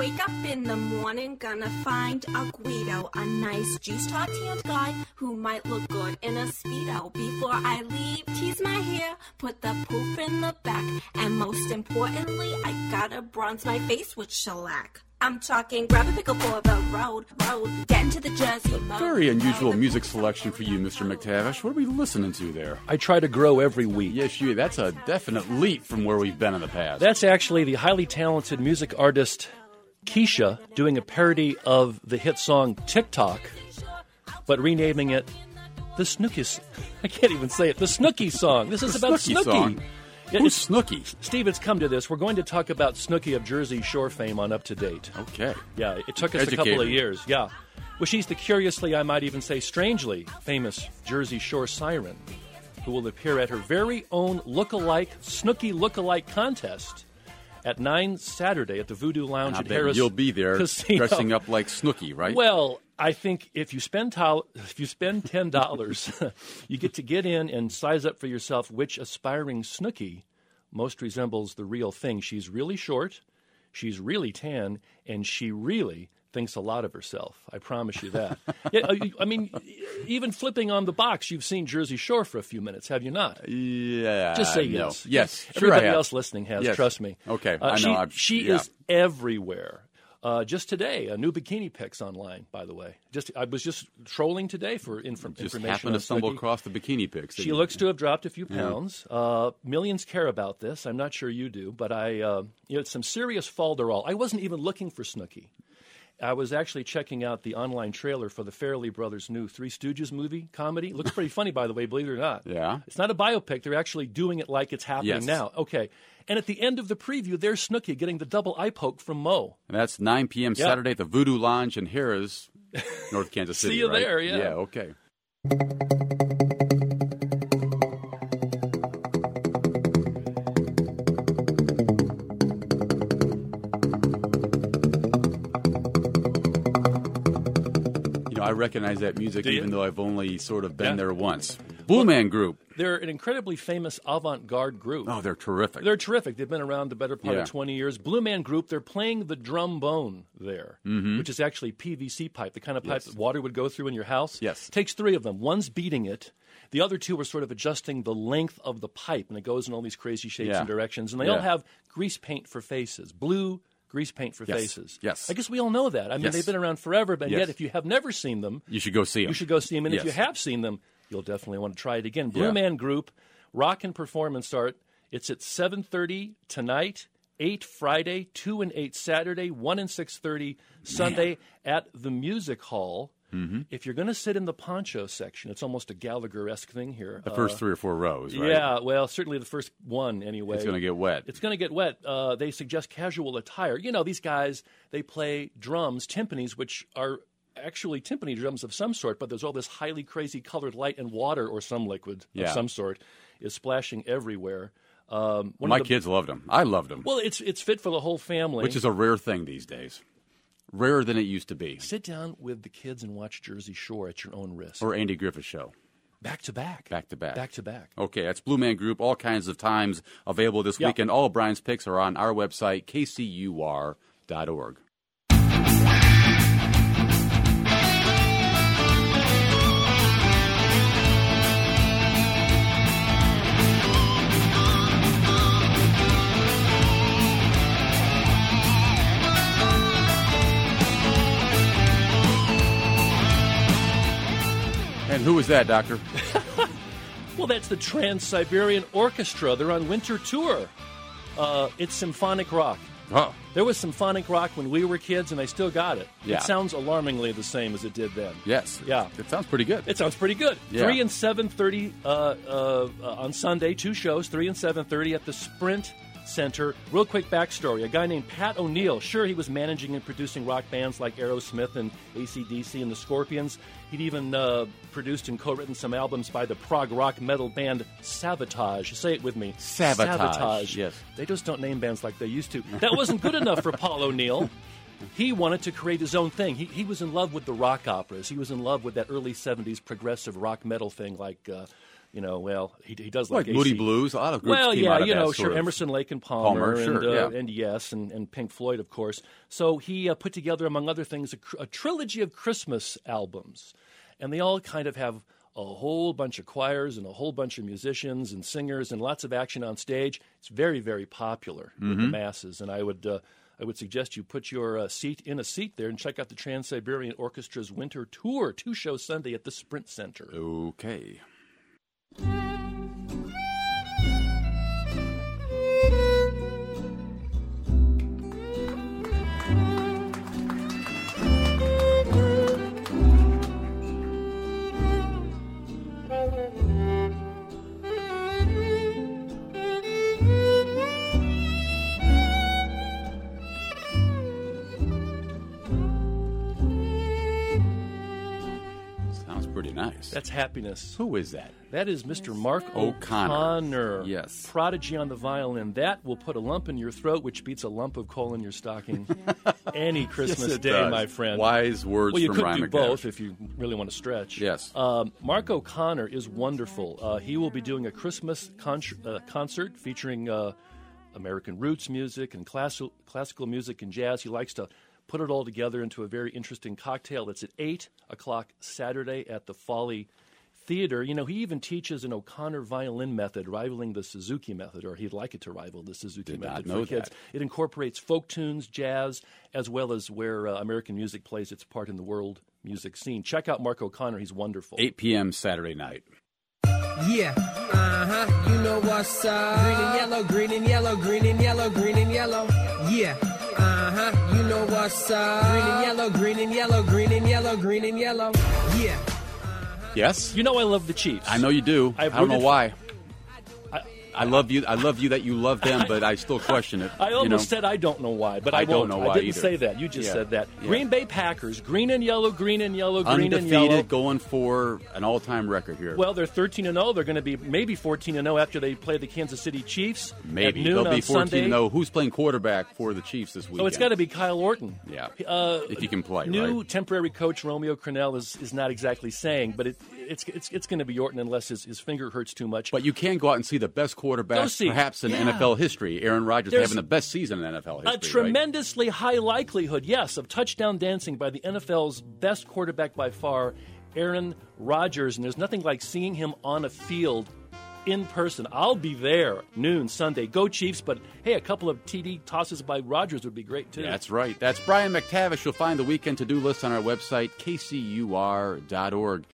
Wake up in the morning, gonna find a Guido, a nice G-star tanned guy who might look good in a Speedo. Before I leave, tease my hair, put the poop in the back, and most importantly, I gotta bronze my face with shellac. I'm talking grab a pickle for the road, get into the Jersey mode. Very unusual music selection for you, Mr. McTavish. What are we listening to there? I try to grow every week. Yes, that's a definite leap from where we've been in the past. That's actually the highly talented music artist Keisha doing a parody of the hit song TikTok, but renaming it the Snooki. I can't even say it. The Snooki song. This is about Snooki. Song. Yeah, Who's Snooki? Steve, it's come to this. We're going to talk about Snooki of Jersey Shore fame on Up to Date. Okay. Yeah, it took us a couple of years. Yeah. Well, she's the curiously, I might even say strangely, famous Jersey Shore siren who will appear at her very own Snooki look-alike contest at 9 Saturday at the Voodoo Lounge at Harris You'll be there Casino. dressing up like Snooki, right? Well, I think if you spend $10, you get to get in and size up for yourself which aspiring Snooki most resembles the real thing. She's really short, she's really tan, and she really thinks a lot of herself. I promise you that. Yeah, I mean, even flipping on the box, you've seen Jersey Shore for a few minutes, have you not? Yeah. Just say no. yes. Yes, sure Everybody I have. else listening has, Yes. trust me. Okay, I know. She is everywhere. Just today, new bikini pics online, by the way. I was just trolling today for information. Just happened to stumble across the bikini pics. She looks to have dropped a few pounds. Millions care about this. I'm not sure you do, but it's some serious falderall. I wasn't even looking for Snooki. I was actually checking out the online trailer for the Farrelly Brothers' new Three Stooges movie comedy. It looks pretty funny, by the way, believe it or not. Yeah. It's not a biopic. They're actually doing it like it's happening now. Okay. And at the end of the preview, there's Snooki getting the double eye poke from Mo. And that's 9 p.m. Saturday at the Voodoo Lounge in Harrah's, North Kansas City. See you right? there, yeah. Yeah, okay. I recognize that music even though I've only sort of been there once. Blue Man Group. They're an incredibly famous avant-garde group. Oh, they're terrific. They're terrific. They've been around the better part of 20 years. Blue Man Group, they're playing the trombone there, which is actually PVC pipe, the kind of pipe that water would go through in your house. Yes. It takes 3 of them. One's beating it. The other 2 are sort of adjusting the length of the pipe, and it goes in all these crazy shapes and directions. And they all have grease paint for faces. Blue grease paint for faces. Yes. I guess we all know that. I mean, they've been around forever, but yet if you have never seen them, you should go see them. You should go see them. And if you have seen them, you'll definitely want to try it again. Blue Man Group, rock and performance art. It's at 7:30 tonight, 8 Friday, 2 and 8 Saturday, 1 and 6:30 Sunday at the Music Hall. If you're going to sit in the poncho section, it's almost a Gallagher-esque thing here. The first 3 or 4 rows, right? Yeah, well, certainly the first one anyway. It's going to get wet. It's going to get wet. They suggest casual attire. You know, these guys, they play drums, timpanis, which are actually timpani drums of some sort, but there's all this highly crazy colored light, and water or some liquid of some sort is splashing everywhere. My kids loved them. I loved them. Well, it's fit for the whole family. Which is a rare thing these days. Rarer than it used to be. Sit down with the kids and watch Jersey Shore at your own risk. Or Andy Griffith Show. Back to back. Back to back. Back to back. Okay, that's Blue Man Group. All kinds of times available this weekend. All of Brian's picks are on our website, kcur.org. And who is that, Doctor? Well, that's the Trans-Siberian Orchestra. They're on winter tour. It's symphonic rock. Oh. There was symphonic rock when we were kids, and they still got it. Yeah. It sounds alarmingly the same as it did then. Yes. Yeah. It sounds pretty good. It sounds pretty good. Yeah. 3 and 7:30 on Sunday, 2 shows, 3 and 7:30 at the Sprint Center. Real quick backstory. A guy named Pat O'Neill, sure, he was managing and producing rock bands like Aerosmith and AC/DC and the Scorpions. He'd even produced and co-written some albums by the prog rock metal band Savatage. Say it with me. Savatage. Yes. They just don't name bands like they used to. That wasn't good enough for Paul O'Neill. He wanted to create his own thing. He was in love with the rock operas. He was in love with that early 70s progressive rock metal thing like he does like Moody AC. Blues. A lot of groups Well, came yeah, out of that sure, sort of- Emerson, Lake and Palmer, sure, and Yes, and Pink Floyd, of course. So he put together, among other things, a trilogy of Christmas albums, and they all kind of have a whole bunch of choirs and a whole bunch of musicians and singers and lots of action on stage. It's very, very popular with the masses, and I would suggest you put your seat in a seat there and check out the Trans-Siberian Orchestra's Winter Tour, 2 shows Sunday at the Sprint Center. Okay. Sounds pretty nice. That's happiness. Who is that? That is Mr. Mark O'Connor. O'Connor. Yes. Prodigy on the violin. That will put a lump in your throat, which beats a lump of coal in your stocking any Christmas Yes, it day, does. my friend. Wise words Well, you from could Ryan do McTavish. both if you really want to stretch. Yes. Mark O'Connor is wonderful. He will be doing a Christmas concert featuring American roots music and classical music and jazz. He likes to put it all together into a very interesting cocktail. It's at 8 o'clock Saturday at the Folly Theater. He even teaches an O'Connor violin method, rivaling the Suzuki method, or he'd like it to rival the Suzuki Did method not for know kids. that. It incorporates folk tunes, jazz, as well as where American music plays its part in the world music scene. Check out Mark O'Connor. He's wonderful. 8 p.m. Saturday night. Yeah, you know what's up. Green and yellow, green and yellow, green and yellow, green and yellow. Yeah, you know what's up. Green and yellow, green and yellow, green and yellow, green and yellow. Yeah. Yes? You know I love the Chiefs. I know you do. I I've don't know rooted why. I love you. I love you that you love them, but I still question it. I almost said I don't know why, but I don't won't. know I why didn't either. say that. You just Yeah. said that. Yeah. Green Bay Packers, green and yellow, green and yellow, green and yellow. Undefeated, going for an all-time record here. Well, they're 13-0. They're going to be maybe 14-0 after they play the Kansas City Chiefs. Maybe at noon they'll be on Sunday. 14-0. Who's playing quarterback for the Chiefs this weekend? Oh, it's got to be Kyle Orton. Yeah, if he can play. New right? temporary coach Romeo Crennel is not exactly saying, but it's going to be Orton unless his finger hurts too much. But you can go out and see the best quarterback, Go see. perhaps in Yeah. NFL history. Aaron Rodgers There's having the best season in NFL history. A tremendously high likelihood, yes, of touchdown dancing by the NFL's best quarterback by far, Aaron Rodgers. And there's nothing like seeing him on a field in person. I'll be there noon Sunday. Go Chiefs, but hey, a couple of TD tosses by Rodgers would be great too. That's right. That's Brian McTavish. You'll find the weekend to-do list on our website, kcur.org.